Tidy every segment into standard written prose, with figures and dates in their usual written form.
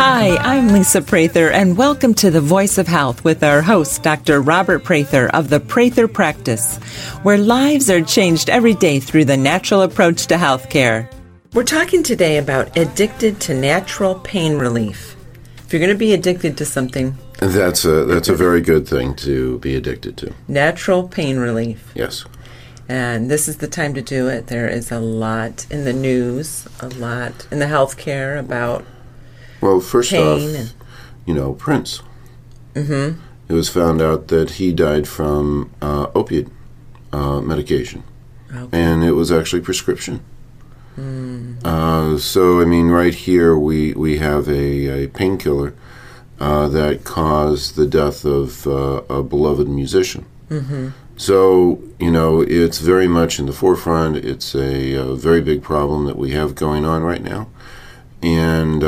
Hi, I'm Lisa Prather, and welcome to The Voice of Health with our host, Dr. Robert Prather of the Prather Practice, where lives are changed every day through the natural approach to healthcare. We're talking today about addicted to natural pain relief. If you're going to be addicted to something, that's a very good thing to be addicted to. Natural pain relief. Yes. And this is the time to do it. There is a lot in the news, a lot in the healthcare about first pain off, Prince. Mm-hmm. It was found out that he died from opiate medication. Okay. And it was actually prescription. Right here we have a painkiller that caused the death of a beloved musician. Mm-hmm. So, it's very much in the forefront. It's a very big problem that we have going on right now. And,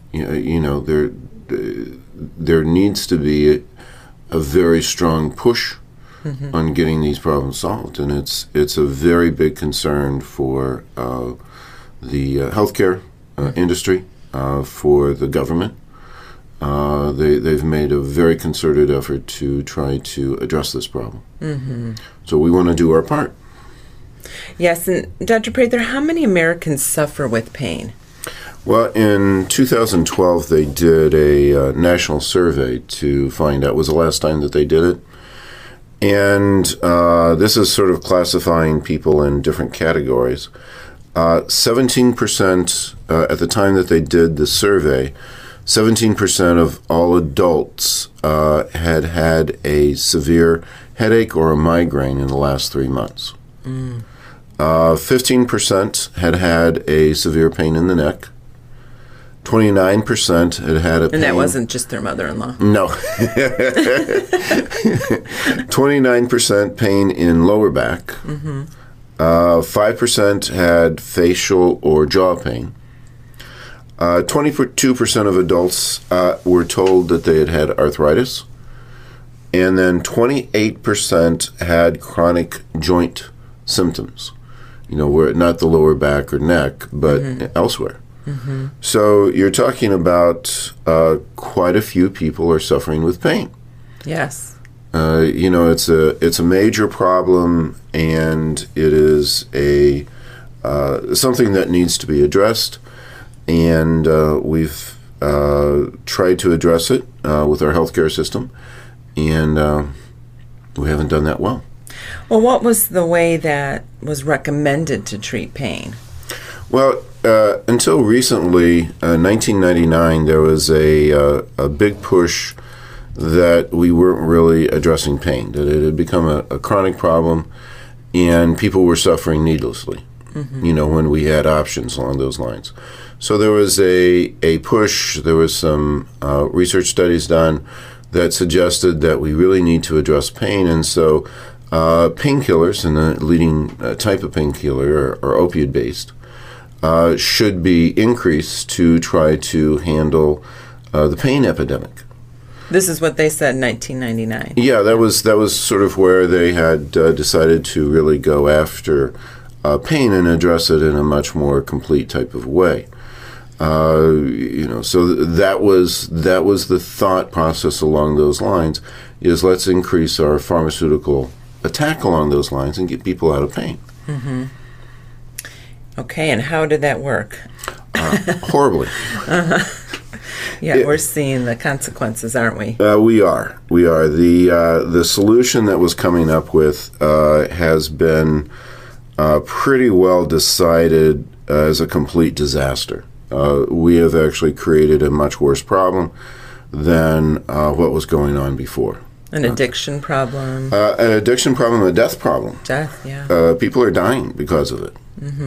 there needs to be a very strong push on getting these problems solved. And it's a very big concern for the healthcare industry, for the government. They've made a very concerted effort to try to address this problem. Mm-hmm. So we want to do our part. Yes, and Dr. Prather, how many Americans suffer with pain? Well, in 2012, they did a national survey to find out. It was the last time that they did it. And this is sort of classifying people in different categories. 17%, at the time that they did the survey, 17% of all adults had had a severe headache or a migraine in the last 3 months. 15% had had a severe pain in the neck. 29% had had a pain. And that wasn't just their mother-in-law. No. 29% pain in lower back. Mm-hmm. 5% had facial or jaw pain. 22% of adults were told that they had had arthritis. And then 28% had chronic joint symptoms. Where not the lower back or neck, but elsewhere. Mm-hmm. So you're talking about quite a few people are suffering with pain. Yes. It's a major problem, and it is a something that needs to be addressed. And we've tried to address it with our healthcare system, and we haven't done that well. Well, what was the way that was recommended to treat pain? Well, until recently, 1999, there was a big push that we weren't really addressing pain, that it had become a chronic problem, and people were suffering needlessly, when we had options along those lines. So there was a push, there was some research studies done that suggested that we really need to address pain, and so painkillers, and the leading type of painkiller are opioid-based, should be increased to try to handle the pain epidemic. This is what they said in 1999. Yeah, that was sort of where they had decided to really go after pain and address it in a much more complete type of way. So that was the thought process along those lines, is let's increase our pharmaceutical attack along those lines and get people out of pain. Mm-hmm. Okay, and how did that work? Horribly. Yeah, we're seeing the consequences, aren't we? We are. The solution that was coming up with has been pretty well decided as a complete disaster. We have actually created a much worse problem than what was going on before. An addiction problem. An addiction problem, a death problem. Death, yeah. People are dying because of it. Mm-hmm.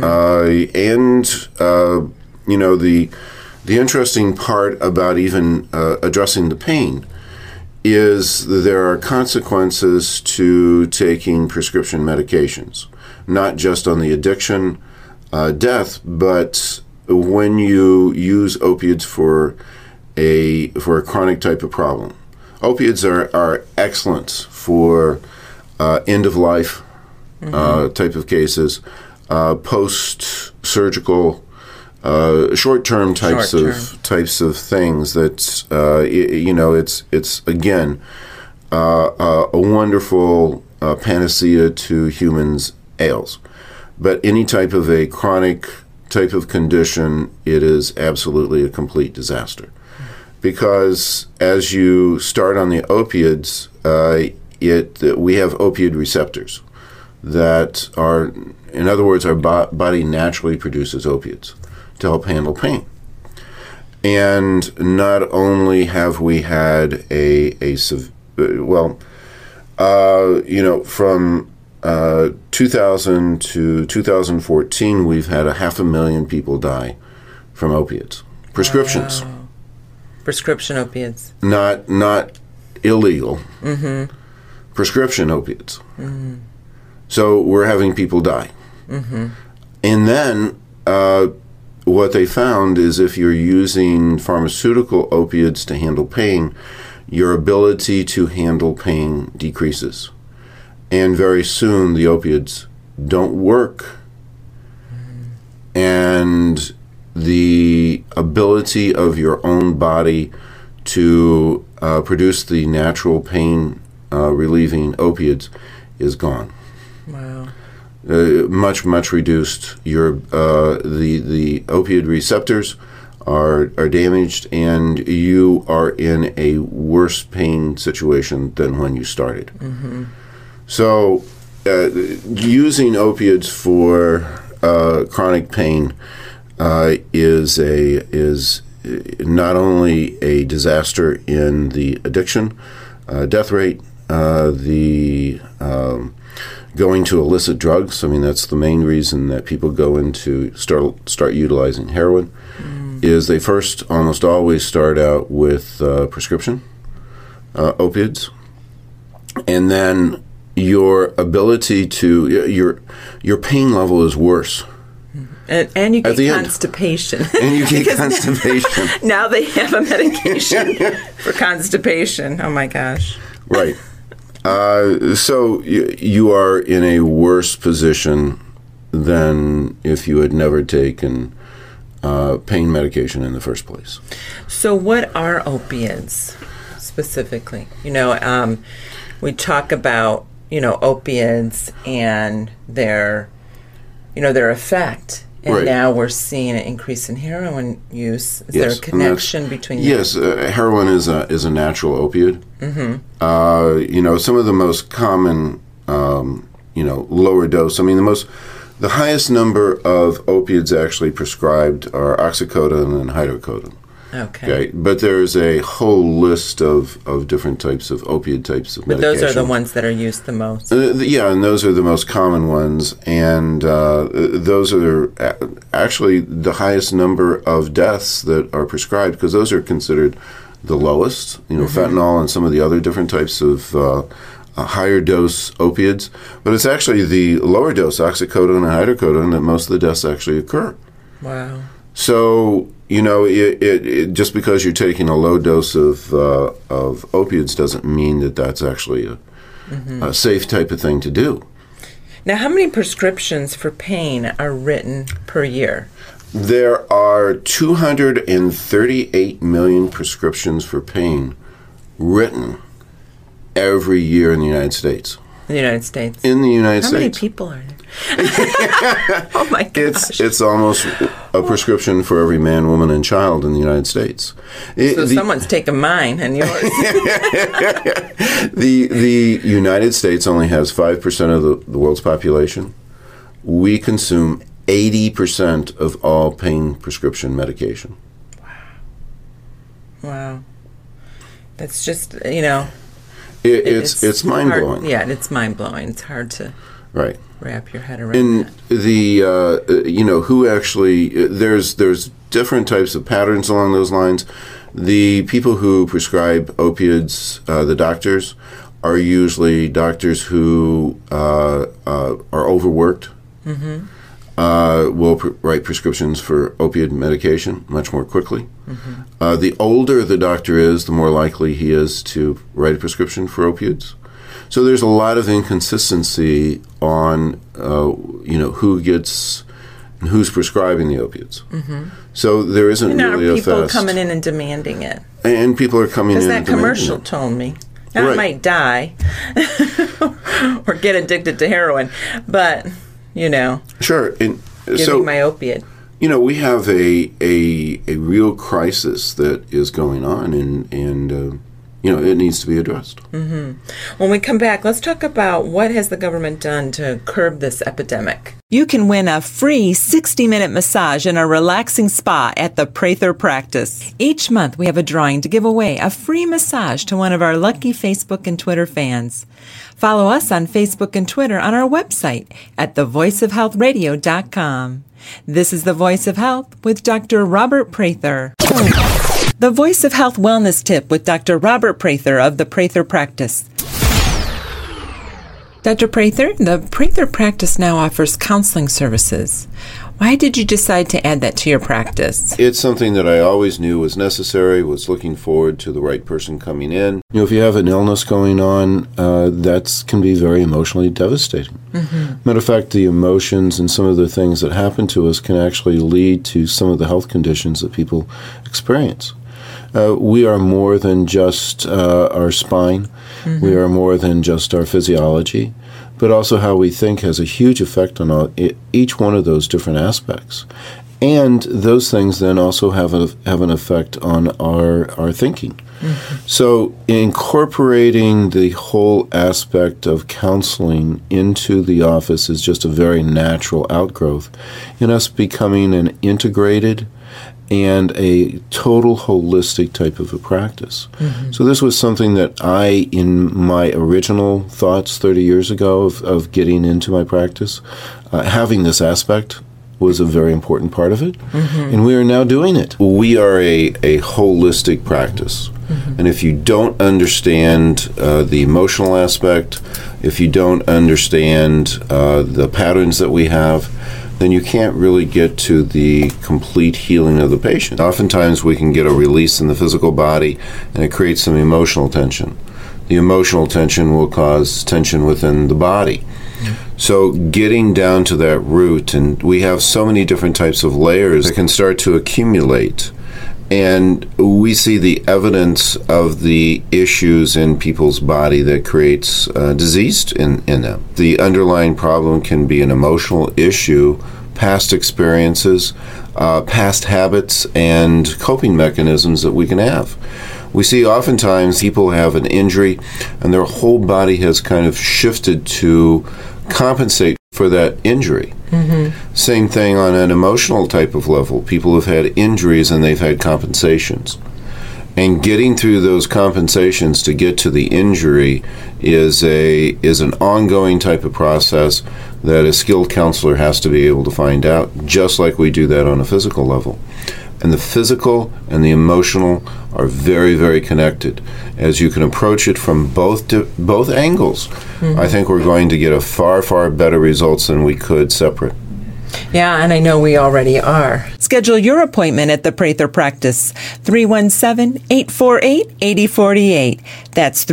The interesting part about even addressing the pain is that there are consequences to taking prescription medications, not just on the addiction, death, but when you use opiates for a chronic type of problem. Opiates are excellent for end-of-life type of cases, post-surgical short-term types of things. That it's again a wonderful panacea to humans' ails, but any type of a chronic type of condition, it is absolutely a complete disaster. Because as you start on the opiates, we have opioid receptors that are, in other words, our body naturally produces opiates to help handle pain. And not only have we had from 2000 to 2014, we've had 500,000 people die from opiates. Prescriptions. Wow. Prescription opiates. Not illegal. Mm-hmm. Prescription opiates. Mm-hmm. So we're having people die. Mm-hmm. And then what they found is if you're using pharmaceutical opiates to handle pain, your ability to handle pain decreases. And very soon the opiates don't work. Mm-hmm. And the ability of your own body to produce the natural pain relieving opiates is gone. Wow. Much reduced. The opioid receptors are damaged, and you are in a worse pain situation than when you started. Mm-hmm. So using opiates for chronic pain is not only a disaster in the addiction, death rate, the going to illicit drugs. I mean, that's the main reason that people go into start utilizing heroin. Is they first almost always start out with prescription opiates, and then your ability to your pain level is worse. And you get constipation. And you get constipation. Now they have a medication for constipation. Oh, my gosh. Right. So you are in a worse position than if you had never taken pain medication in the first place. So what are opiates specifically? We talk about, opiates and their effect. And right. Now we're seeing an increase in heroin use. Is there a connection between them? Yes, heroin is a natural opioid. Mm-hmm. Some of the most common, lower dose. I mean, the highest number of opiates actually prescribed are oxycodone and hydrocodone. Okay. But there's a whole list of different types of opioid types of medication. But those are the ones that are used the most. Yeah, and those are the most common ones. And those are actually the highest number of deaths that are prescribed, because those are considered the lowest. Fentanyl and some of the other different types of higher dose opiates. But it's actually the lower dose, oxycodone and hydrocodone, that most of the deaths actually occur. Wow. So, it just because you're taking a low dose of opiates doesn't mean that that's actually a safe type of thing to do. Now, how many prescriptions for pain are written per year? There are 238 million prescriptions for pain written every year in the United States. In the United States? In the United States. How many people are there? Oh, my gosh. It's almost a prescription for every man, woman, and child in the United States. Someone's taken mine and yours. The United States only has 5% of the world's population. We consume 80% of all pain prescription medication. Wow. That's just, It's mind-blowing. Yeah, it's mind-blowing. It's hard to wrap your head around. And who actually, there's different types of patterns along those lines. The people who prescribe opioids, the doctors, are usually doctors who are overworked. Mm-hmm. Will write prescriptions for opioid medication much more quickly. Mm-hmm. The older the doctor is, the more likely he is to write a prescription for opioids. So there's a lot of inconsistency on who gets who's prescribing the opiates. So there isn't really a people fast. coming in and demanding it. And people are coming in Because and that commercial told me. I might die or get addicted to heroin, but, Sure. And giving my opiate. We have a real crisis that is going on, and it needs to be addressed. When we come back, let's talk about what has the government done to curb this epidemic. You can win a free 60-minute massage in a relaxing spa at the Prather Practice. Each month, we have a drawing to give away a free massage to one of our lucky Facebook and Twitter fans. Follow us on Facebook and Twitter on our website at thevoiceofhealthradio.com. This is The Voice of Health with Dr. Robert Prather. The Voice of Health Wellness Tip with Dr. Robert Prather of the Prather Practice. Dr. Prather, the Prather Practice now offers counseling services. Why did you decide to add that to your practice? It's something that I always knew was necessary, was looking forward to the right person coming in. If you have an illness going on, that can be very emotionally devastating. Matter of fact, the emotions and some of the things that happen to us can actually lead to some of the health conditions that people experience. We are more than just our spine. We are more than just our physiology, but also how we think has a huge effect on each one of those different aspects. And those things then also have an effect on our thinking. So incorporating the whole aspect of counseling into the office is just a very natural outgrowth in us becoming an integrated and a total holistic type of a practice. So this was something that I, in my original thoughts 30 years ago of getting into my practice, having this aspect was a very important part of it, and we are now doing it. We are a holistic practice, and if you don't understand the emotional aspect, if you don't understand the patterns that we have, then you can't really get to the complete healing of the patient. Oftentimes we can get a release in the physical body, and it creates some emotional tension. The emotional tension will cause tension within the body. So getting down to that root, and we have so many different types of layers that can start to accumulate, and we see the evidence of the issues in people's body that creates disease in them. The underlying problem can be an emotional issue, past experiences, past habits, and coping mechanisms that we can have. We see oftentimes people have an injury and their whole body has kind of shifted to compensate for that injury. Same thing on an emotional type of level. People have had injuries and they've had compensations. And getting through those compensations to get to the injury is an ongoing type of process that a skilled counselor has to be able to find out, just like we do that on a physical level. And the physical and the emotional are very, very connected. As you can approach it from both angles, I think we're going to get a far, far better results than we could separate. Yeah, and I know we already are. Schedule your appointment at the Prather Practice, 317-848-8048. That's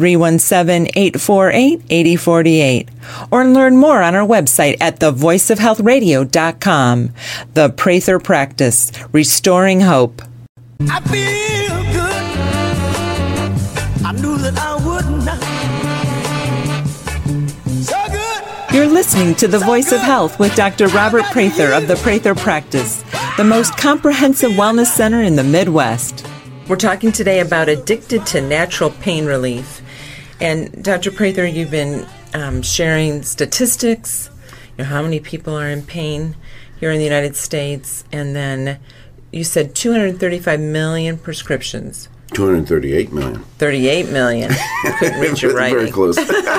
317-848-8048. Or learn more on our website at thevoiceofhealthradio.com. The Prather Practice, restoring hope. I feel good. I knew that I would not. So good. You're listening to The Voice of Health with Dr. Robert Prather of the Prather Practice, the most comprehensive wellness center in the Midwest. We're talking today about addicted to natural pain relief. And Dr. Prather, you've been sharing statistics, how many people are in pain here in the United States, and then you said 235 million prescriptions. 238 million. 38 million. Couldn't read your writing. Very close.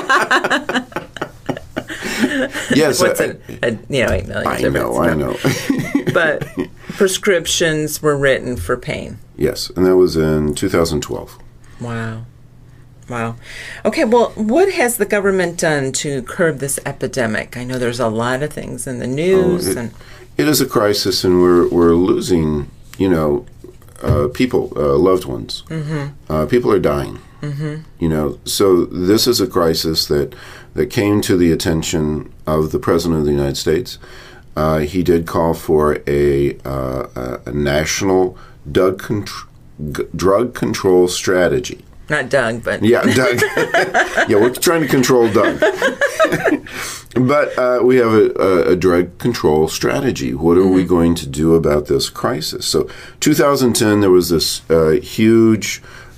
Yes. What's 8 million difference? I know. But prescriptions were written for pain. Yes, and that was in 2012. Wow. Okay, well, what has the government done to curb this epidemic? I know there's a lot of things in the news. It is a crisis, and we're losing, people, loved ones. People are dying. So this is a crisis that came to the attention of the President of the United States. he did call for a national drug control strategy. Not Doug, but... Yeah, Doug. Yeah, we're trying to control Doug. But we have a drug control strategy. What are we going to do about this crisis? So 2010, there was this huge...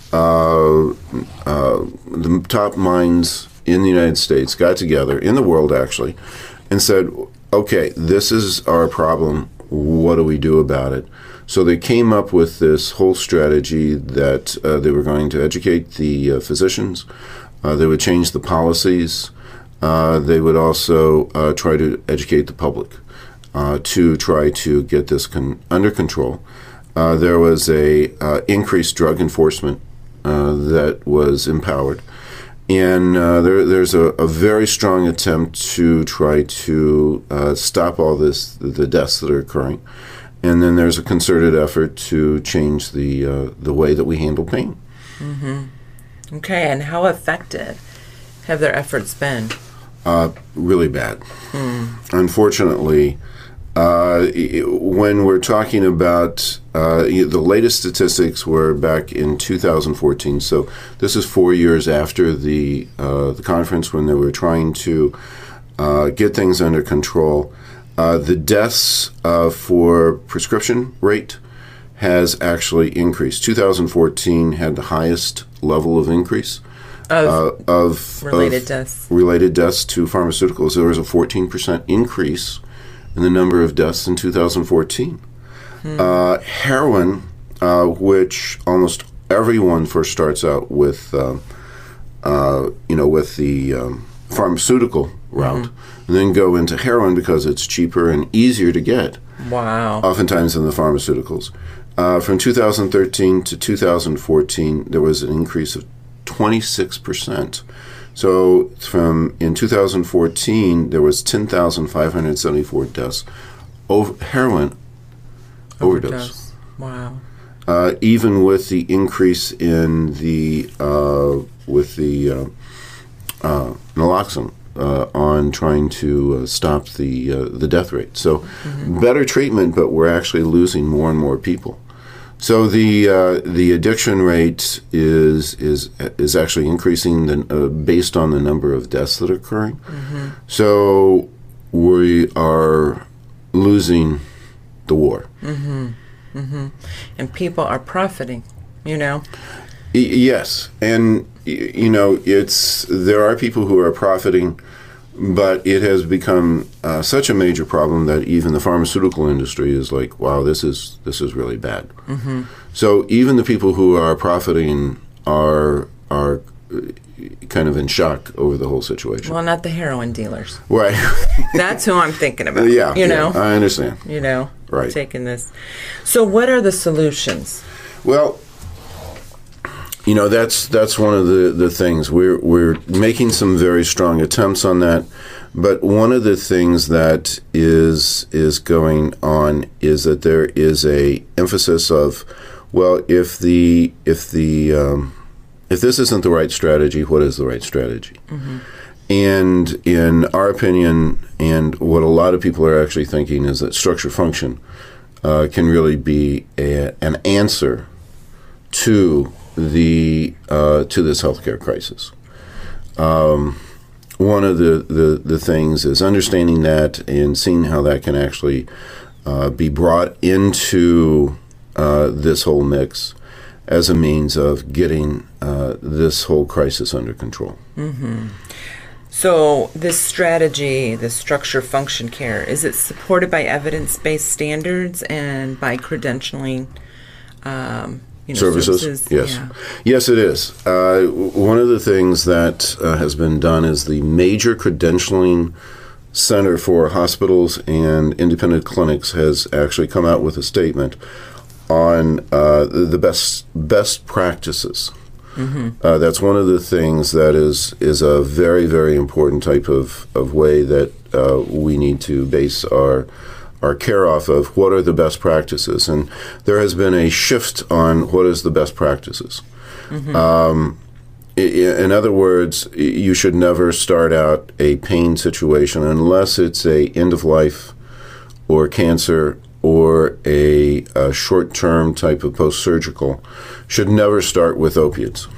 the top minds in the United States got together, in the world actually, and said, okay, this is our problem. What do we do about it? So they came up with this whole strategy that they were going to educate the physicians. They would change the policies. They would also try to educate the public to try to get this under control. There was a increased drug enforcement that was empowered. And there's a very strong attempt to try to stop all the deaths that are occurring. And then there's a concerted effort to change the way that we handle pain. Mm-hmm. Okay, and how effective have their efforts been? Really bad. Unfortunately, when we're talking about the latest statistics were back in 2014, so this is 4 years after the conference when they were trying to get things under control. The deaths for prescription rate has actually increased. 2014 had the highest level of increase of related deaths to pharmaceuticals. There was a 14% increase in the number of deaths in 2014. Heroin, which almost everyone first starts out with, with the pharmaceutical route, and then go into heroin because it's cheaper and easier to get. Wow. Oftentimes than the pharmaceuticals. From 2013 to 2014, there was an increase of 26%. So in 2014, there was 10,574 deaths over heroin overdose. Wow. Even with the increase in the naloxone on trying to stop the death rate. So better treatment, but we're actually losing more and more people. So the addiction rate is actually increasing based on the number of deaths that are occurring. So we are losing the war. And people are profiting, Yes, and there are people who are profiting, but it has become such a major problem that even the pharmaceutical industry is like, wow, this is really bad. So even the people who are profiting are kind of in shock over the whole situation. Well, not the heroin dealers. Right. That's who I'm thinking about. Yeah, I understand. Right. Taking this. So what are the solutions? Well, that's one of the things. We're making some very strong attempts on that, but one of the things that is going on is that there is a emphasis of, well, if this isn't the right strategy, what is the right strategy? And in our opinion, and what a lot of people are actually thinking, is that structure function can really be an answer to this healthcare crisis. One of the things is understanding that and seeing how that can actually be brought into this whole mix as a means of getting this whole crisis under control. So this strategy, this structure function care, is it supported by evidence-based standards and by credentialing services? Yes. Yeah. Yes, it is. One of the things that has been done is the major credentialing center for hospitals and independent clinics has actually come out with a statement on the best practices. That's one of the things that is a very, very important type of way that we need to base our care off of. What are the best practices? And there has been a shift on what is the best practices. In other words, you should never start out a pain situation unless it's a end-of-life or cancer or a short-term type of post-surgical should never start with opiates.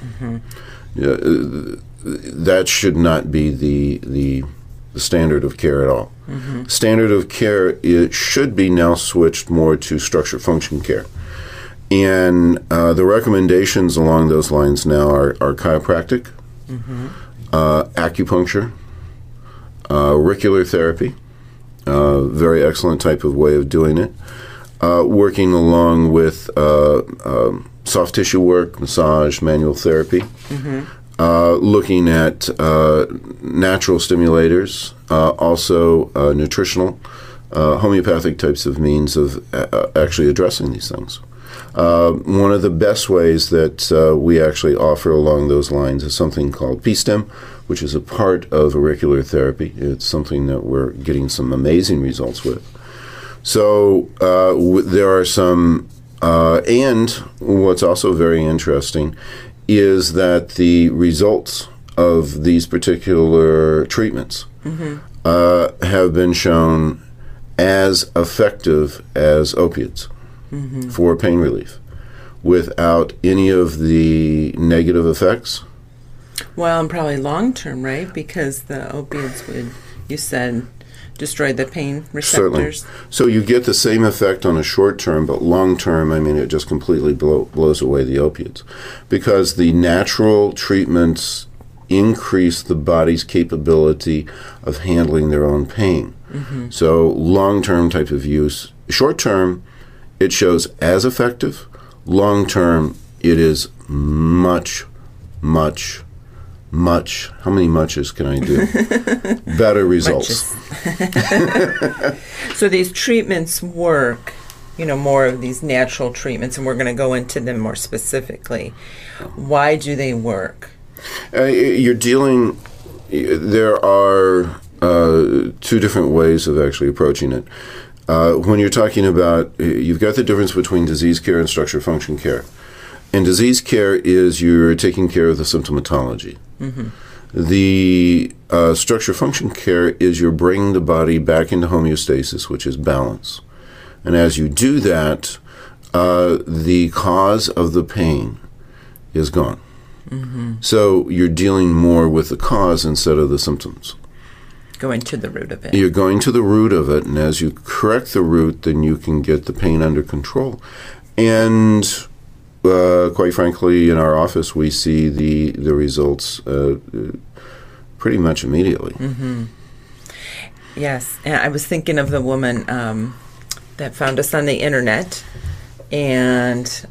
That should not be the standard of care at all. Standard of care, it should be now switched more to structure function care. And the recommendations along those lines now are chiropractic, acupuncture, auricular therapy, very excellent type of way of doing it, working along with soft tissue work, massage, manual therapy, looking at natural stimulators, also nutritional, homeopathic types of means of actually addressing these things. One of the best ways that we actually offer along those lines is something called PSTEM, which is a part of auricular therapy. It's something that we're getting some amazing results with. So there are some, and what's also very interesting is that the results of these particular treatments have been shown as effective as opiates for pain relief without any of the negative effects. Well, and probably long-term, right? Because the opiates would, you said, destroy the pain receptors. Certainly. So you get the same effect on a short term, but long term, I mean, it just completely blows away the opiates. Because the natural treatments increase the body's capability of handling their own pain. So long-term type of use. Short-term, it shows as effective. Long-term, it is much, much, much, how many muches can I do? Better results. So these treatments work, more of these natural treatments, and we're going to go into them more specifically. Why do they work? You're dealing, there are two different ways of actually approaching it. When you're talking about, you've got the difference between disease care and structure function care. And disease care is you're taking care of the symptomatology. The structure function care is you're bringing the body back into homeostasis, which is balance. And as you do that, the cause of the pain is gone. So you're dealing more with the cause instead of the symptoms. Going to the root of it. You're going to the root of it, and as you correct the root, then you can get the pain under control. And quite frankly, in our office, we see the results pretty much immediately. Yes, and I was thinking of the woman that found us on the internet, and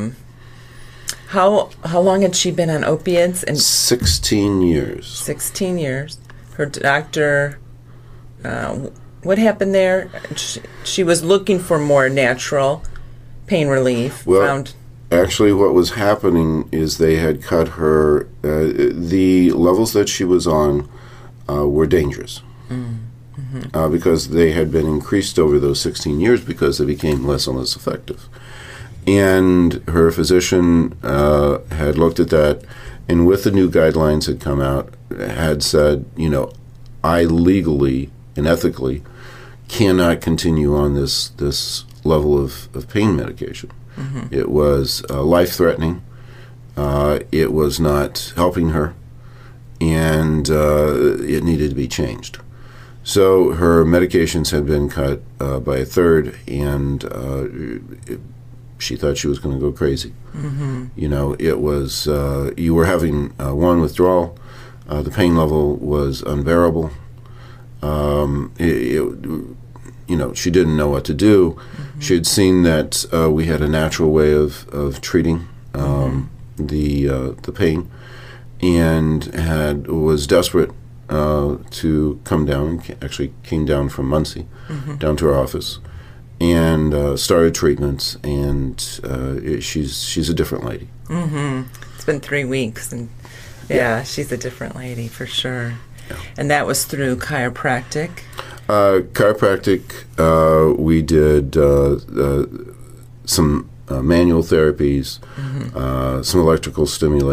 how long had she been on opiates? And 16 years. 16 years. Her doctor, what happened there? She was looking for more natural pain relief. Well, actually what was happening is they had cut her, the levels that she was on were dangerous. Because they had been increased over those 16 years because they became less and less effective. And her physician had looked at that, and with the new guidelines that come out, had said, I legally and ethically cannot continue on this level of pain medication. It was life-threatening. It was not helping her, and it needed to be changed. So her medications had been cut by a third, and she thought she was going to go crazy. It was, you were having one withdrawal. The pain level was unbearable. She didn't know what to do. She had seen that we had a natural way of treating the pain, and was desperate to come down. Actually, came down from Muncie down to our office, and started treatments. And she's a different lady. It's been 3 weeks, and she's a different lady for sure. And that was through chiropractic? Chiropractic, we did some manual therapies, some electrical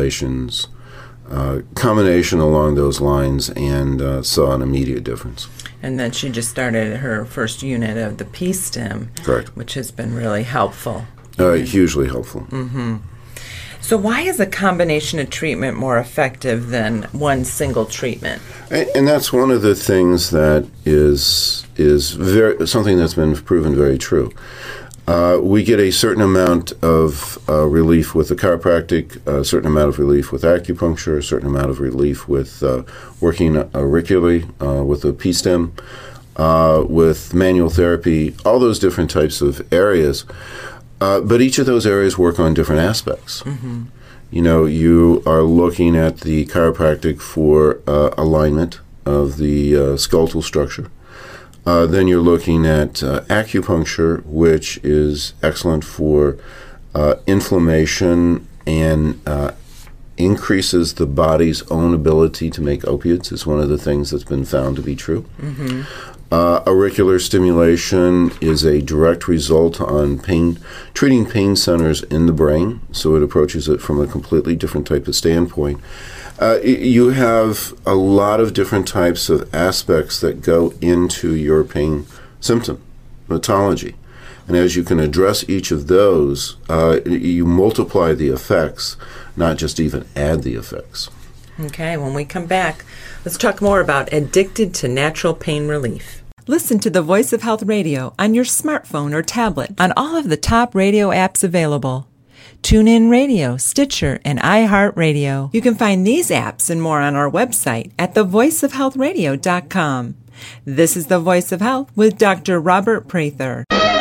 stimulations, combination along those lines, and saw an immediate difference. And then she just started her first unit of the P-stim, Correct. which has been really helpful. Hugely helpful. Mm-hmm. So why is a combination of treatment more effective than one single treatment? And that's one of the things that is something that's been proven very true. We get a certain amount of relief with the chiropractic, a certain amount of relief with acupuncture, a certain amount of relief with working auricularly with a P-stim, with manual therapy, all those different types of areas. But each of those areas work on different aspects. Mm-hmm. You know, you are looking at the chiropractic for alignment of the skeletal structure. Then you're looking at acupuncture, which is excellent for inflammation and increases the body's own ability to make opiates. Is one of the things that's been found to be true. Mm-hmm. Auricular stimulation is a direct result on treating pain centers in the brain, so it approaches it from a completely different type of standpoint. You have a lot of different types of aspects that go into your pain symptom, pathology. And as you can address each of those, you multiply the effects, not just even add the effects. Okay, when we come back, let's talk more about Addicted to Natural Pain Relief. Listen to the Voice of Health Radio on your smartphone or tablet on all of the top radio apps available. TuneIn Radio, Stitcher, and iHeartRadio. You can find these apps and more on our website at thevoiceofhealthradio.com. This is The Voice of Health with Dr. Robert Prather.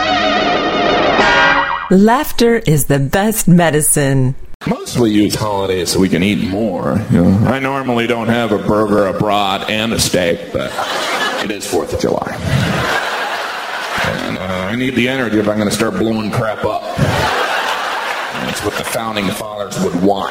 Laughter is the best medicine. Mostly use holidays so we can eat more. You know, I normally don't have a burger, a brat, and a steak, but it is 4th of July. And I need the energy if I'm going to start blowing crap up. That's what the founding fathers would want.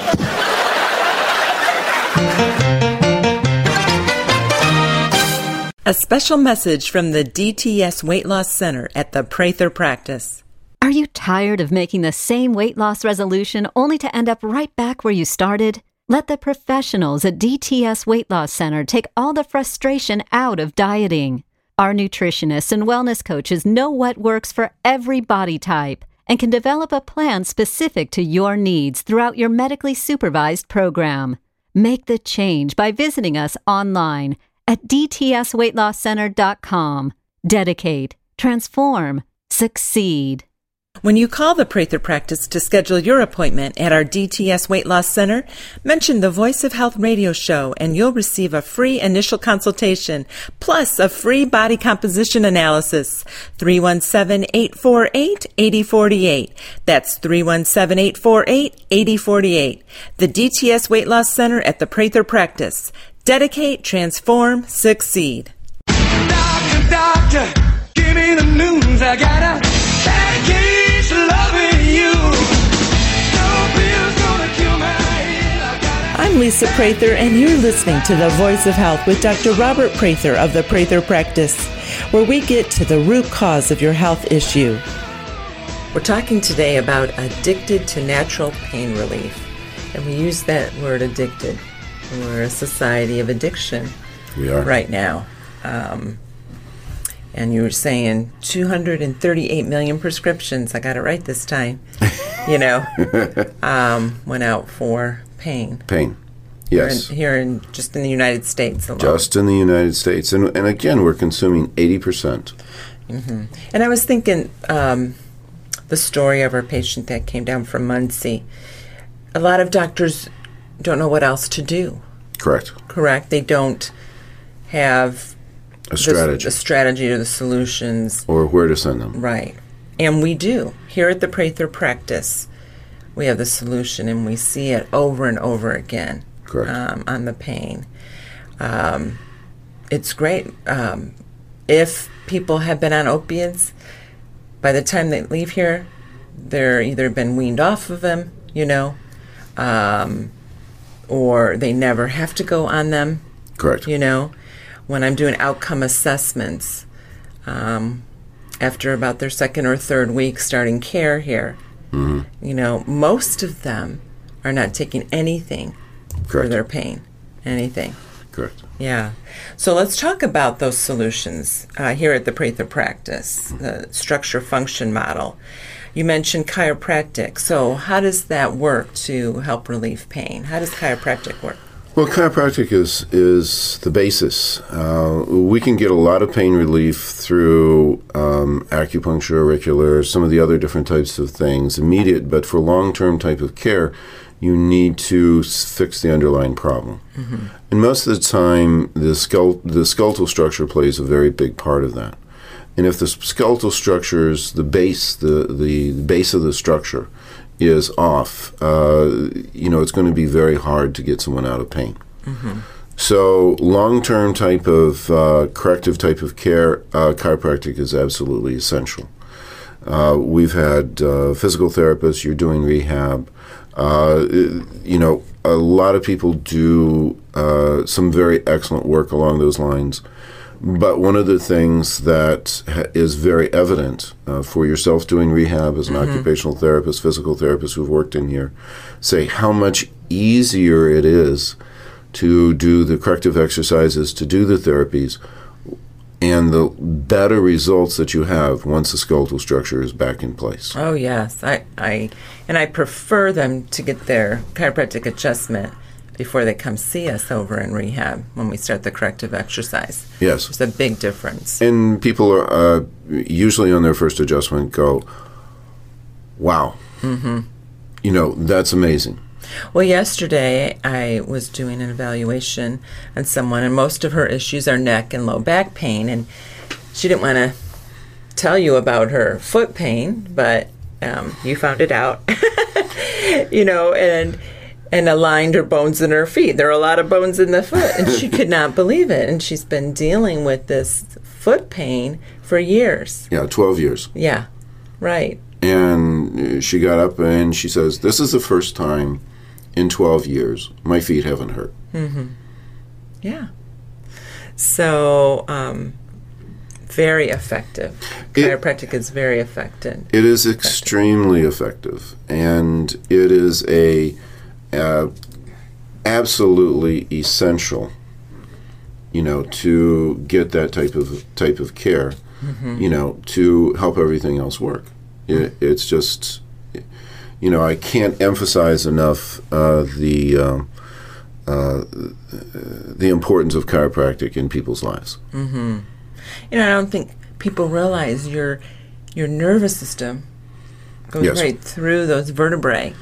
A special message from the DTS Weight Loss Center at the Prather Practice. Are you tired of making the same weight loss resolution only to end up right back where you started? Let the professionals at DTS Weight Loss Center take all the frustration out of dieting. Our nutritionists and wellness coaches know what works for every body type and can develop a plan specific to your needs throughout your medically supervised program. Make the change by visiting us online at dtsweightlosscenter.com. Dedicate, transform, succeed. When you call the Prather Practice to schedule your appointment at our DTS Weight Loss Center, mention the Voice of Health radio show and you'll receive a free initial consultation, plus a free body composition analysis. 317-848-8048. That's 317-848-8048. The DTS Weight Loss Center at the Prather Practice. Dedicate, transform, succeed. Doctor, give me the news. I gotta dedicate. I'm Lisa Prather, and you're listening to The Voice of Health with Dr. Robert Prather of the Prather Practice, where we get to the root cause of your health issue. We're talking today about addicted to natural pain relief, and we use that word addicted. We're a society of addiction. We are. Right now. And you were saying 238 million prescriptions, I got it right this time, went out for pain. Pain, yes. Here in just in the United States alone. Just in the United States. And again, we're consuming 80%. Mm-hmm. And I was thinking the story of our patient that came down from Muncie. A lot of doctors don't know what else to do. Correct. They don't have a strategy. The strategy or the solutions. Or where to send them. Right. And we do. Here at the Prather Practice, we have the solution, and we see it over and over again. Correct. On the pain. It's great. If people have been on opiates, by the time they leave here, they're either been weaned off of them, or they never have to go on them. Correct. When I'm doing outcome assessments, after about their second or third week starting care here, most of them are not taking anything Correct. for their pain. Anything. Correct. Yeah. So let's talk about those solutions here at the Prather Practice, the structure function model. You mentioned chiropractic. So how does that work to help relieve pain? How does chiropractic work? Well, chiropractic is the basis. We can get a lot of pain relief through acupuncture, auricular, some of the other different types of things, immediate, but for long-term type of care, you need to fix the underlying problem. Mm-hmm. And most of the time, the skeletal structure plays a very big part of that. And if the skeletal structures, the base of the structure is off, it's going to be very hard to get someone out of pain. Mm-hmm. So long-term type of corrective type of care, chiropractic is absolutely essential. We've had physical therapists, you're doing rehab. A lot of people do some very excellent work along those lines. But one of the things that is very evident for yourself doing rehab as an occupational therapist, physical therapist who've worked in here, say how much easier it is to do the corrective exercises, to do the therapies, and the better results that you have once the skeletal structure is back in place. Oh, yes. I prefer them to get their chiropractic adjustment before they come see us over in rehab when we start the corrective exercise. Yes. There's a big difference. And people are usually on their first adjustment go, wow, that's amazing. Well, yesterday I was doing an evaluation on someone, and most of her issues are neck and low back pain, and she didn't want to tell you about her foot pain, but you found it out, and aligned her bones in her feet. There are a lot of bones in the foot, and she could not believe it. And she's been dealing with this foot pain for years. Yeah, 12 years. Yeah, right. And she got up and she says, this is the first time in 12 years my feet haven't hurt. Mm-hmm. Yeah. So, very effective. Chiropractic is very effective. It is extremely effective. And it is absolutely essential, to get that type of care, to help everything else work. It's just, I can't emphasize enough the importance of chiropractic in people's lives. Mm-hmm. I don't think people realize your nervous system goes right through those vertebrae,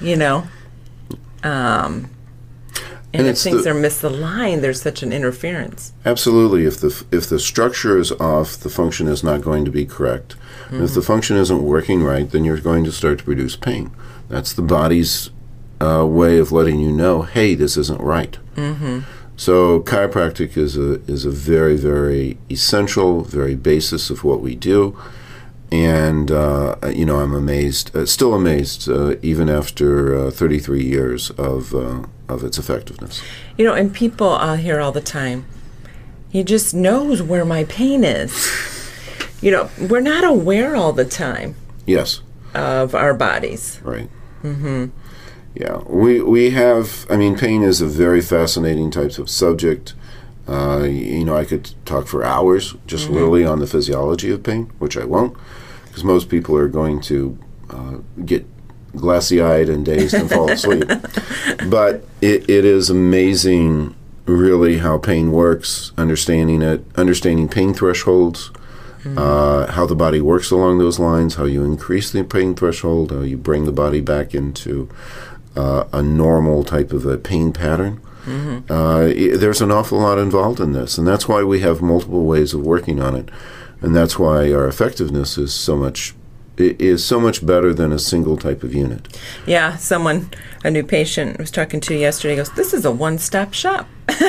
and if things are misaligned, there's such an interference. Absolutely. If the structure is off, the function is not going to be correct. Mm-hmm. And if the function isn't working right, then you're going to start to produce pain. That's the body's way of letting you know, hey, this isn't right. Mm-hmm. So chiropractic is a very, very essential, very basis of what we do. And, I'm amazed, still amazed, even after 33 years of its effectiveness. And people hear all the time, he just knows where my pain is. We're not aware all the time. Yes. Of our bodies. Right. Mm-hmm. Yeah. We have, pain is a very fascinating type of subject. I could talk for hours just literally on the physiology of pain, which I won't, because most people are going to get glassy-eyed and dazed and fall asleep. But it is amazing, really, how pain works, understanding it, understanding pain thresholds, how the body works along those lines, how you increase the pain threshold, how you bring the body back into a normal type of a pain pattern. Mm-hmm. There's an awful lot involved in this, and that's why we have multiple ways of working on it, and that's why our effectiveness is so much better than a single type of unit. Yeah, a new patient I was talking to yesterday goes, this is a one-stop shop.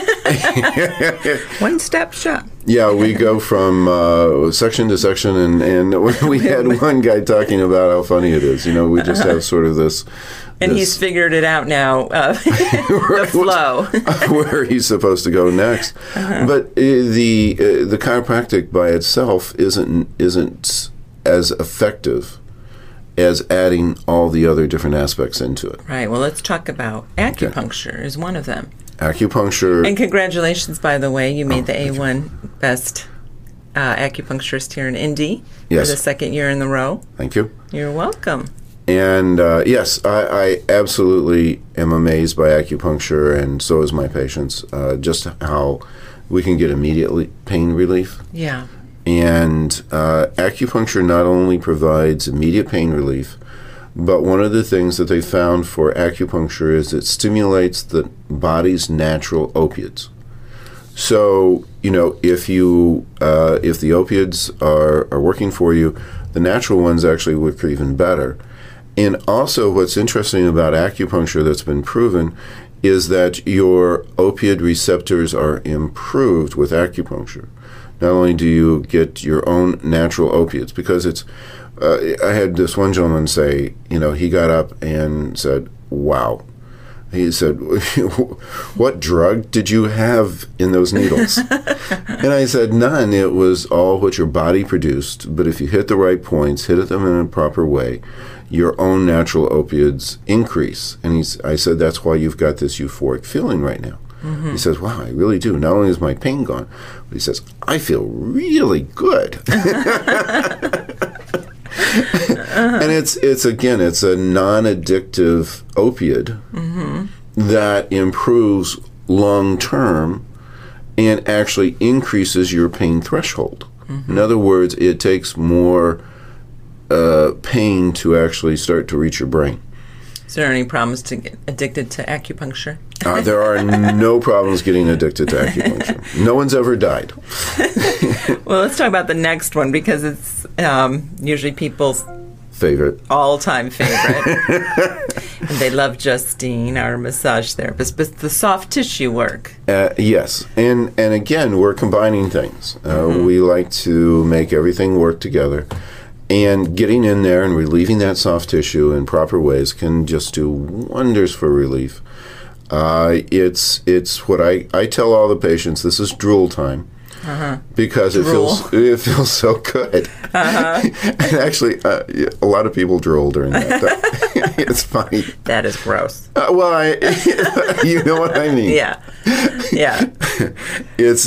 One-stop shop. Yeah, we go from section to section, and we had one guy talking about how funny it is. We just have sort of this... And he's figured it out now, the flow. Where he's supposed to go next. Uh-huh. But the chiropractic by itself isn't as effective as adding all the other different aspects into it. Right. Well, let's talk about acupuncture is one of them. Acupuncture. And congratulations, by the way. You made the A1 Best Acupuncturist here in Indy for Yes. the second year in a row. Thank you. You're welcome. And yes, I absolutely am amazed by acupuncture, and so is my patients, just how we can get immediately pain relief. Yeah. And acupuncture not only provides immediate pain relief, but one of the things that they found for acupuncture is it stimulates the body's natural opiates. So, if the opiates are working for you, the natural ones actually work even better. And also what's interesting about acupuncture that's been proven is that your opiate receptors are improved with acupuncture. Not only do you get your own natural opiates, because it's, I had this one gentleman say, he got up and said, wow. He said, what drug did you have in those needles? And I said, none. It was all what your body produced. But if you hit the right points, hit them in a proper way, your own natural opiates increase. And I said, that's why you've got this euphoric feeling right now. Mm-hmm. He says, wow, I really do. Not only is my pain gone, but he says, I feel really good. And it's a non-addictive opiate that improves long-term and actually increases your pain threshold. In other words, it takes more pain to actually start to reach your brain. Is there any problems to get addicted to acupuncture? There are no problems getting addicted to acupuncture. No one's ever died. Well, let's talk about the next one, because it's usually people's Favorite. all-time favorite. And they love Justine, our massage therapist, but the soft tissue work. Yes. And again, we're combining things. We like to make everything work together. And getting in there and relieving that soft tissue in proper ways can just do wonders for relief. It's what I tell all the patients, this is drool time. Because it feels so good. And actually, a lot of people drool during that. It's funny. That is gross. Well, you know what I mean. Yeah. It's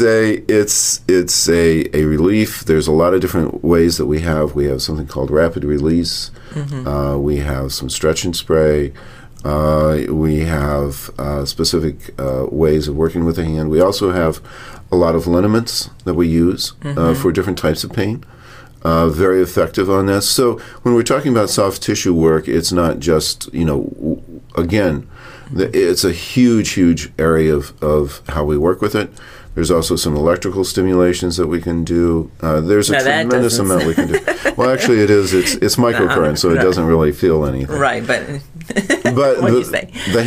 a relief. There's a lot of different ways that we have. We have something called rapid release. We have some stretch and spray. We have specific ways of working with the hand. We also have a lot of liniments that we use for different types of pain. Very effective on this. So when we're talking about soft tissue work, it's not just, again, it's a huge area of how we work with it. There's also some electrical stimulations that we can do. There's a tremendous amount we can do. Well, actually, it is. It's microcurrent, so it doesn't really feel anything. Right, but what do you say? The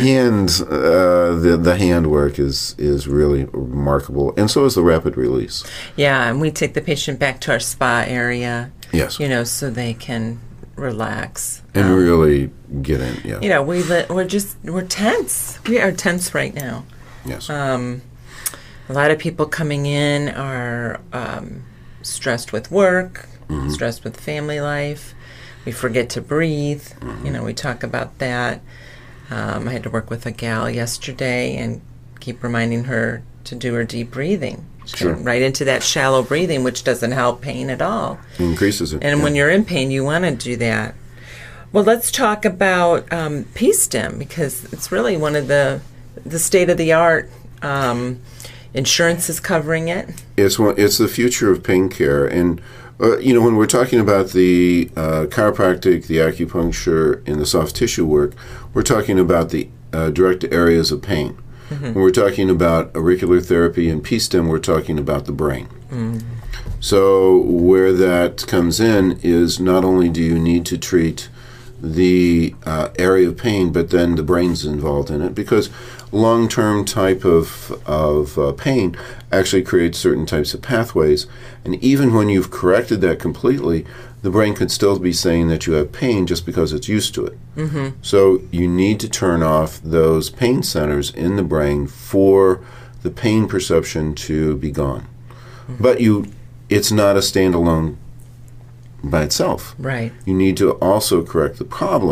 hand work is really remarkable, and so is the rapid release. Yeah, and we take the patient back to our spa area. Yes. So they can relax and really get in. Yeah. We're tense. We are tense right now. Yes. A lot of people coming in are stressed with work, stressed with family life. We forget to breathe. We talk about that. I had to work with a gal yesterday and keep reminding her to do her deep breathing. Sure. Right into that shallow breathing, which doesn't help pain at all. It increases it. And when you're in pain, you want to do that. Well, let's talk about P-Stim, because it's really one of the state-of-the-art. Insurance is covering it. It's the future of pain care, and when we're talking about the chiropractic, the acupuncture, and the soft tissue work, we're talking about the direct areas of pain. When we're talking about auricular therapy and P-Stim, we're talking about the brain. So where that comes in is not only do you need to treat the area of pain, but then the brain's involved in it, because long-term type of pain actually creates certain types of pathways, and even when you've corrected that completely, the brain could still be saying that you have pain just because it's used to it. So you need to turn off those pain centers in the brain for the pain perception to be gone. But it's not a standalone by itself. Right. You need to also correct the problem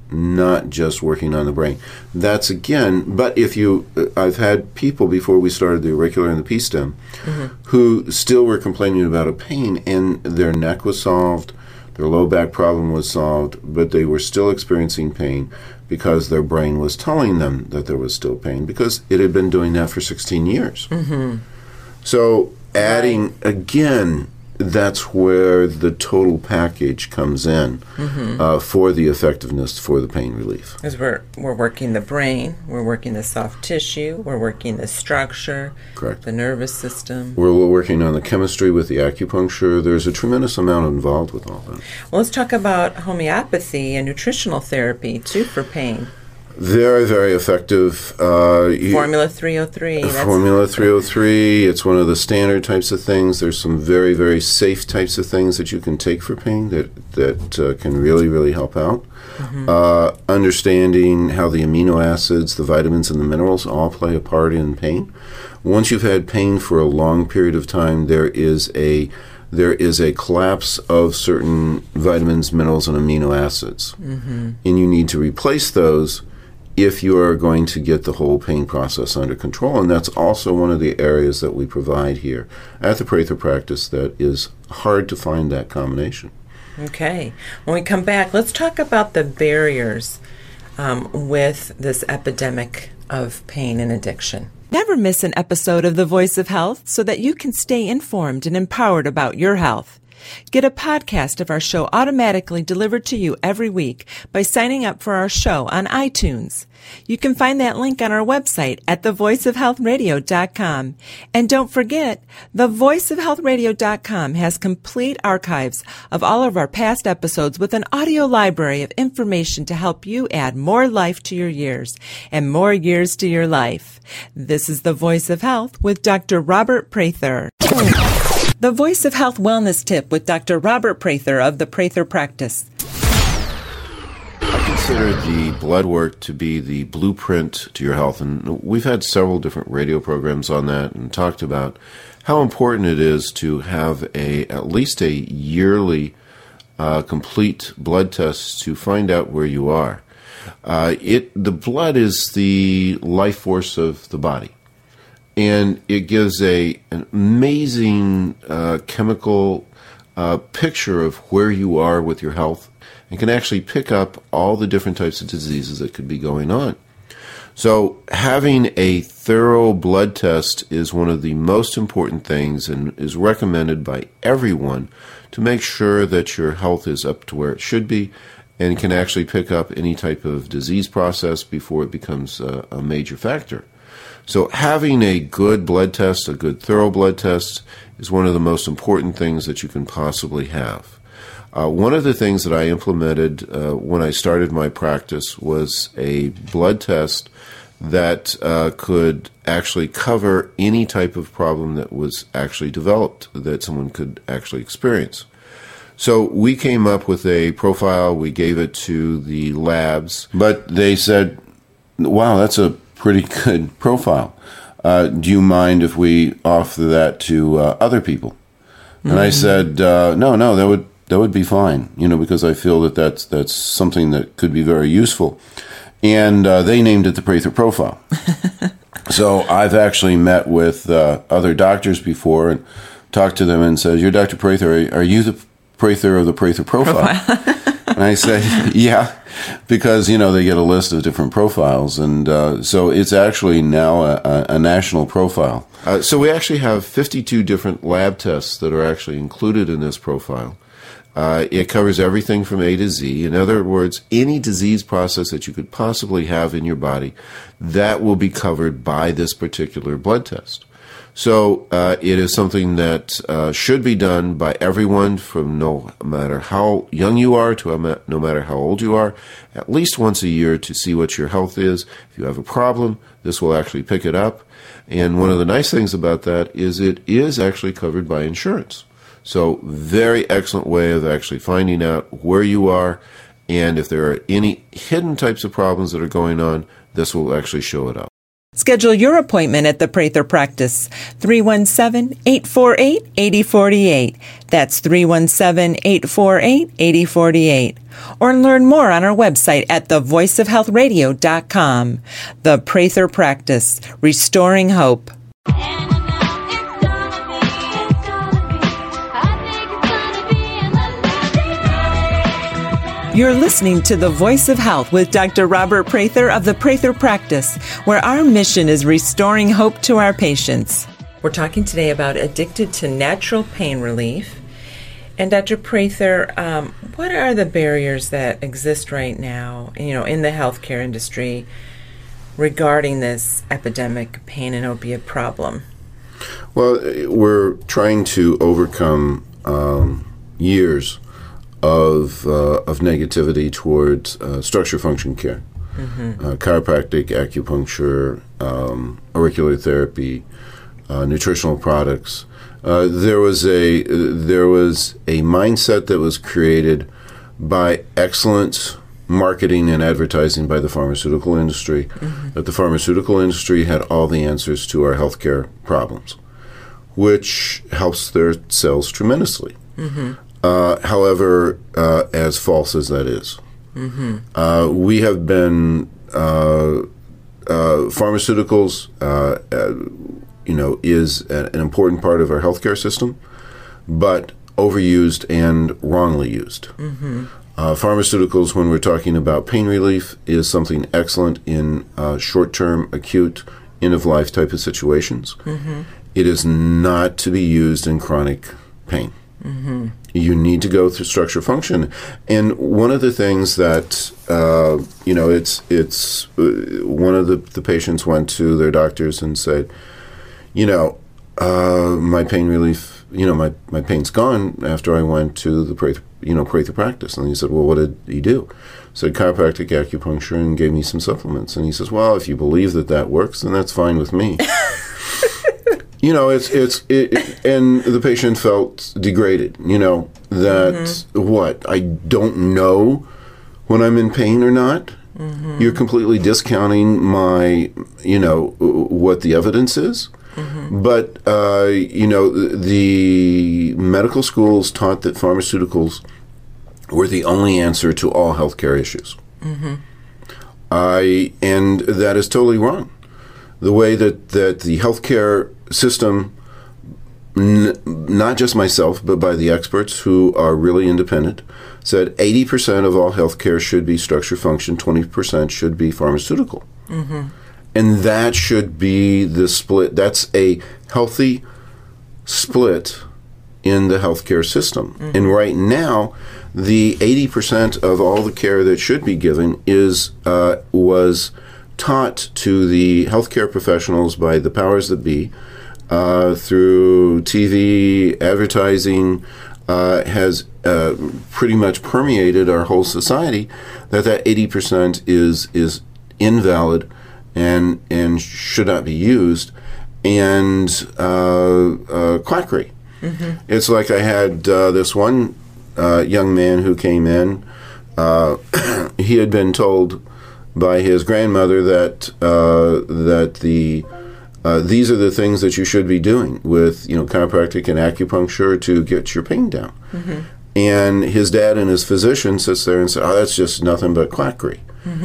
not just working on the brain. That's again, but I've had people before we started the auricular and the P-stem who still were complaining about a pain, and their neck was solved, their low back problem was solved, but they were still experiencing pain because their brain was telling them that there was still pain because it had been doing that for 16 years. So adding, again, that's where the total package comes in for the effectiveness for the pain relief. Because we're working the brain, we're working the soft tissue, we're working the structure, correct, the nervous system. We're working on the chemistry with the acupuncture. There's a tremendous amount involved with all that. Well, let's talk about homeopathy and nutritional therapy, too, for pain. Very, very effective. Formula 303. Formula 303. It's one of the standard types of things. There's some very, very safe types of things that you can take for pain that can really, really help out. Understanding how the amino acids, the vitamins, and the minerals all play a part in pain. Once you've had pain for a long period of time, there is a collapse of certain vitamins, minerals, and amino acids. And you need to replace those if you are going to get the whole pain process under control. And that's also one of the areas that we provide here at the Prather practice that is hard to find that combination. Okay. When we come back, let's talk about the barriers with this epidemic of pain and addiction. Never miss an episode of The Voice of Health so that you can stay informed and empowered about your health. Get a podcast of our show automatically delivered to you every week by signing up for our show on iTunes. You can find that link on our website at thevoiceofhealthradio.com. And don't forget, thevoiceofhealthradio.com has complete archives of all of our past episodes with an audio library of information to help you add more life to your years and more years to your life. This is The Voice of Health with Dr. Robert Prather. The Voice of Health Wellness Tip with Dr. Robert Prather of the Prather Practice. I consider the blood work to be the blueprint to your health, and we've had several different radio programs on that and talked about how important it is to have at least a yearly complete blood test to find out where you are. The blood is the life force of the body. And it gives an amazing chemical picture of where you are with your health and can actually pick up all the different types of diseases that could be going on. So having a thorough blood test is one of the most important things and is recommended by everyone to make sure that your health is up to where it should be and can actually pick up any type of disease process before it becomes a major factor. So having a good blood test, a good thorough blood test, is one of the most important things that you can possibly have. One of the things that I implemented when I started my practice was a blood test that could actually cover any type of problem that was actually developed that someone could actually experience. So we came up with a profile, we gave it to the labs, but they said, wow, that's a pretty good profile. Do you mind if we offer that to other people? And I said, no, that would be fine, because I feel that that's something that could be very useful. And they named it the Prather Profile. So I've actually met with other doctors before and talked to them and said, "You're Dr. Prather. Are you the Prather of the Prather Profile?" And I said, yeah, because, they get a list of different profiles. And so it's actually now a national profile. So we actually have 52 different lab tests that are actually included in this profile. It covers everything from A to Z. In other words, any disease process that you could possibly have in your body, that will be covered by this particular blood test. So it is something that should be done by everyone from no matter how young you are to no matter how old you are, at least once a year to see what your health is. If you have a problem, this will actually pick it up. And one of the nice things about that is it is actually covered by insurance. So very excellent way of actually finding out where you are, and if there are any hidden types of problems that are going on, this will actually show it up. It's Schedule your appointment at the Prather Practice, 317-848-8048. That's 317-848-8048. Or learn more on our website at thevoiceofhealthradio.com. The Prather Practice, restoring hope. You're listening to The Voice of Health with Dr. Robert Prather of the Prather Practice, where our mission is restoring hope to our patients. We're talking today about addicted to natural pain relief. And Dr. Prather, what are the barriers that exist right now, in the healthcare industry regarding this epidemic pain and opiate problem? Well, we're trying to overcome years of negativity towards structure function care, chiropractic, acupuncture, auricular therapy, nutritional products. There was a mindset that was created by excellent marketing and advertising by the pharmaceutical industry, that the pharmaceutical industry had all the answers to our healthcare problems, which helps their sales tremendously. However, as false as that is, we have been pharmaceuticals. Is an important part of our healthcare system, but overused and wrongly used. Pharmaceuticals, when we're talking about pain relief, is something excellent in short-term, acute, end-of-life type of situations. It is not to be used in chronic pain. You need to go through structure function, and one of the things that it's one of the patients went to their doctors and said, my pain relief, my pain's gone after I went to the Prather Practice. And he said, well, what did he do? Said chiropractic, acupuncture, and gave me some supplements. And he says, well, if you believe that works, then that's fine with me. And the patient felt degraded, what, I don't know when I'm in pain or not? You're completely discounting my, what the evidence is. But, the medical schools taught that pharmaceuticals were the only answer to all healthcare issues. And that is totally wrong. The way that the healthcare system, not just myself, but by the experts who are really independent, said 80% of all healthcare should be structure function, 20% should be pharmaceutical. And that should be the split. That's a healthy split in the healthcare system. And right now, the 80% of all the care that should be given was taught to the healthcare professionals by the powers that be through TV, advertising, has pretty much permeated our whole society, that 80% is invalid and should not be used, and quackery. It's like I had this one young man who came in. He had been told by his grandmother that these are the things that you should be doing with chiropractic and acupuncture to get your pain down. And his dad and his physician sits there and says, "Oh, that's just nothing but quackery.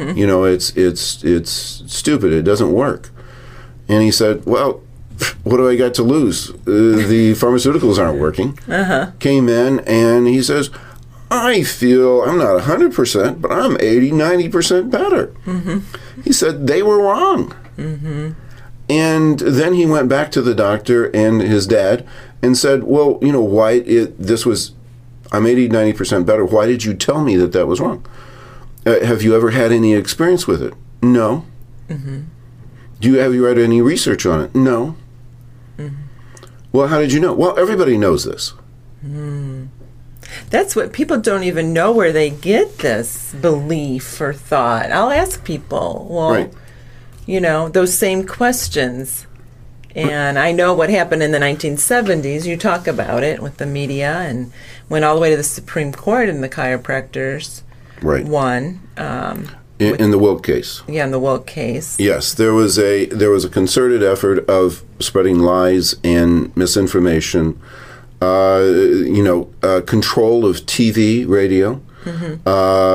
It's stupid. It doesn't work." And he said, "Well, what do I got to lose? The pharmaceuticals aren't working." Came in and he says, "I feel I'm not 100%, but I'm 80-90% better." He said they were wrong. And then he went back to the doctor and his dad and said, "Well, why I'm 80-90% better. Why did you tell me that was wrong? Have you ever had any experience with it?" "No." Have you read any research on it?" "No." "Well, how did you know?" "Well, everybody knows this." That's what people don't even know, where they get this belief or thought. I'll ask people, those same questions. And I know what happened in the 1970s. You talk about it with the media, and went all the way to the Supreme Court, and the chiropractors won. In the Wilk case. Yeah, in the Wilk case. Yes, there was a concerted effort of spreading lies and misinformation. Control of TV, radio. Mm-hmm.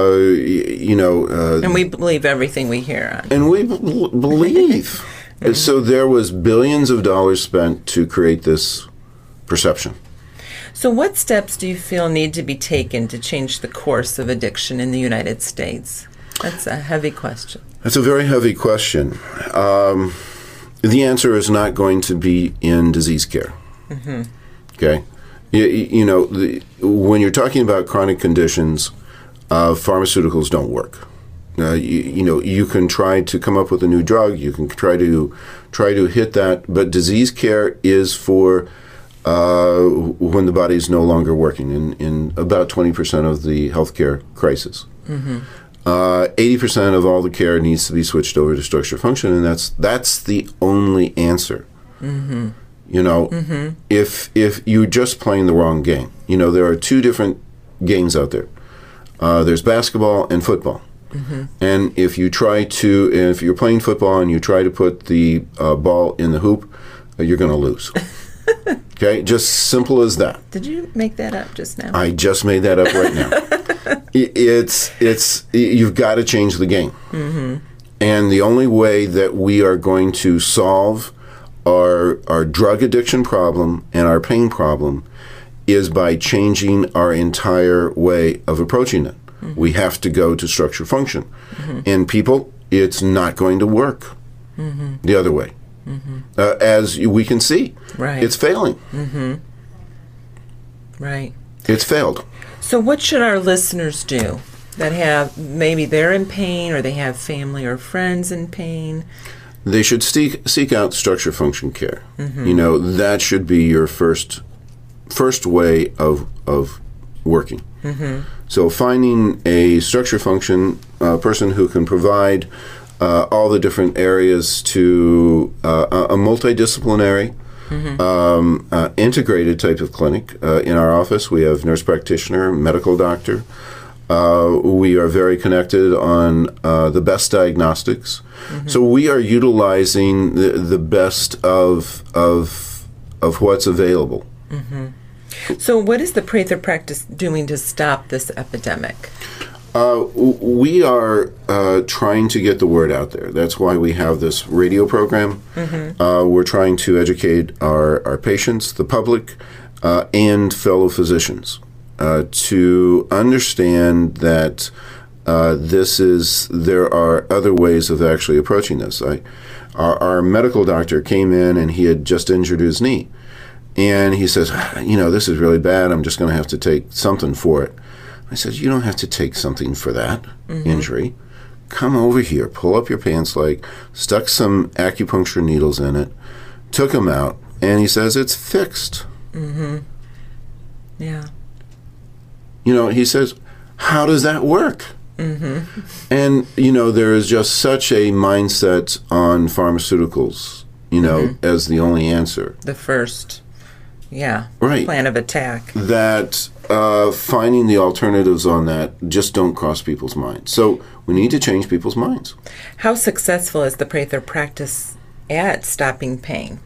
And we believe everything we hear on. And we believe. Mm-hmm. So there was billions of dollars spent to create this perception. So what steps do you feel need to be taken to change the course of addiction in the United States? That's a heavy question. That's a very heavy question. The answer is not going to be in disease care. Mm-hmm. Okay? When you're talking about chronic conditions, pharmaceuticals don't work. You can try to come up with a new drug. You can try to hit that, but disease care is for when the body is no longer working. In about 20% of the healthcare crisis, 80% of all the care needs to be switched over to structure function, and that's the only answer. Mm-hmm. If you're just playing the wrong game, there are two different games out there. There's basketball and football. Mm-hmm. And if you're playing football and you try to put the ball in the hoop, you're going to lose. Okay, just simple as that. Did you make that up just now? I just made that up right now. You've got to change the game. Mm-hmm. And the only way that we are going to solve our drug addiction problem and our pain problem is by changing our entire way of approaching it. Mm-hmm. We have to go to structure function. Mm-hmm. And people, it's not going to work the other way. Mm-hmm. As we can see, right. It's failing. Mm-hmm. Right. It's failed. So what should our listeners do that maybe they're in pain or they have family or friends in pain? They should seek out structure function care. Mm-hmm. That should be your first way of working. Mm-hmm. So finding a structure function person who can provide all the different areas to a multidisciplinary, integrated type of clinic. In our office, we have nurse practitioner, medical doctor. We are very connected on the best diagnostics. Mm-hmm. So we are utilizing the best of what's available. Mm-hmm. So what is the Prather practice doing to stop this epidemic? We are trying to get the word out there. That's why we have this radio program. Mm-hmm. We're trying to educate our patients, the public, and fellow physicians to understand that there are other ways of actually approaching this. Our medical doctor came in and he had just injured his knee. And he says, this is really bad. I'm just going to have to take something for it. I said, you don't have to take something for that injury. Come over here, pull up your pants leg, stuck some acupuncture needles in it, took them out, and he says, it's fixed. Mm-hmm. Yeah. He says, how does that work? Mm-hmm. And, there is just such a mindset on pharmaceuticals, as the only answer. The first, right. plan of attack. That finding the alternatives on that just don't cross people's minds. So we need to change people's minds. How successful is the Prather practice at stopping pain?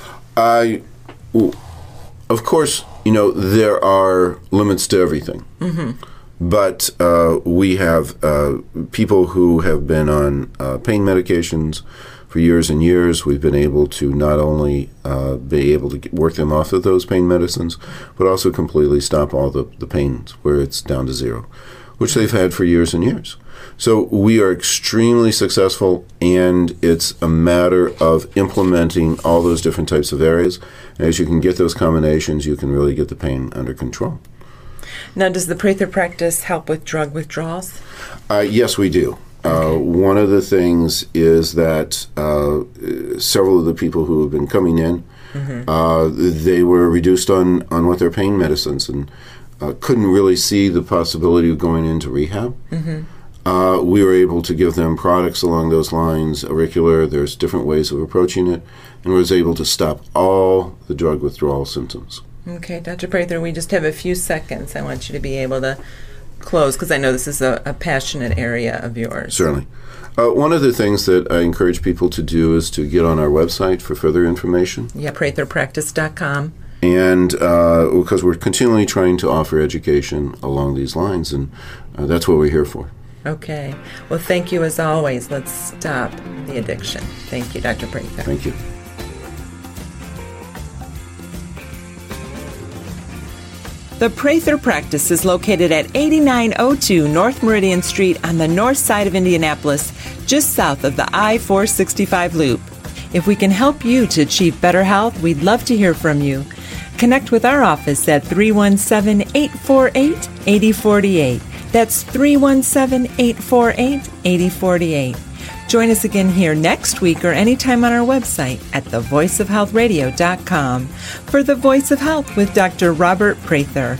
Of course, there are limits to everything. Mm-hmm. But we have people who have been on pain medications for years and years. We've been able to not only be able to work them off of those pain medicines, but also completely stop all the pains where it's down to zero, which they've had for years and years. So we are extremely successful, and it's a matter of implementing all those different types of areas. And as you can get those combinations, you can really get the pain under control. Now, does the Prather practice help with drug withdrawals? Yes, we do. One of the things is that several of the people who have been coming in, they were reduced on what their pain medicines and couldn't really see the possibility of going into rehab. Mm-hmm. We were able to give them products along those lines, auricular, there's different ways of approaching it, and was able to stop all the drug withdrawal symptoms. Okay, Dr. Prather, we just have a few seconds. I want you to be able to close, because I know this is a passionate area of yours. Certainly. One of the things that I encourage people to do is to get on our website for further information. Yeah, pratherpractice.com. And because we're continually trying to offer education along these lines, and that's what we're here for. Okay. Well, thank you as always. Let's stop the addiction. Thank you, Dr. Prather. Thank you. The Prather Practice is located at 8902 North Meridian Street on the north side of Indianapolis, just south of the I-465 loop. If we can help you to achieve better health, we'd love to hear from you. Connect with our office at 317-848-8048. That's 317-848-8048. Join us again here next week or anytime on our website at thevoiceofhealthradio.com for The Voice of Health with Dr. Robert Prather.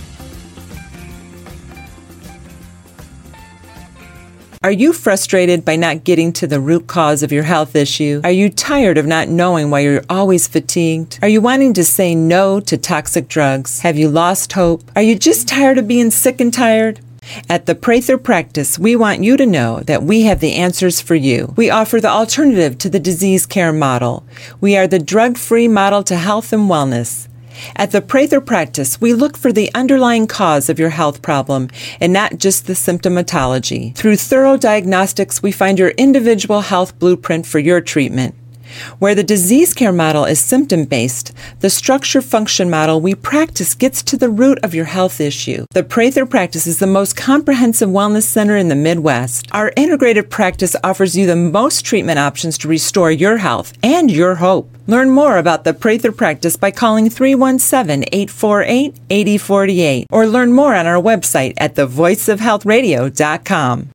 Are you frustrated by not getting to the root cause of your health issue? Are you tired of not knowing why you're always fatigued? Are you wanting to say no to toxic drugs? Have you lost hope? Are you just tired of being sick and tired? At the Prather Practice, we want you to know that we have the answers for you. We offer the alternative to the disease care model. We are the drug-free model to health and wellness. At the Prather Practice, we look for the underlying cause of your health problem and not just the symptomatology. Through thorough diagnostics, we find your individual health blueprint for your treatment. Where the disease care model is symptom-based, the structure-function model we practice gets to the root of your health issue. The Prather Practice is the most comprehensive wellness center in the Midwest. Our integrated practice offers you the most treatment options to restore your health and your hope. Learn more about the Prather Practice by calling 317-848-8048 or learn more on our website at thevoiceofhealthradio.com.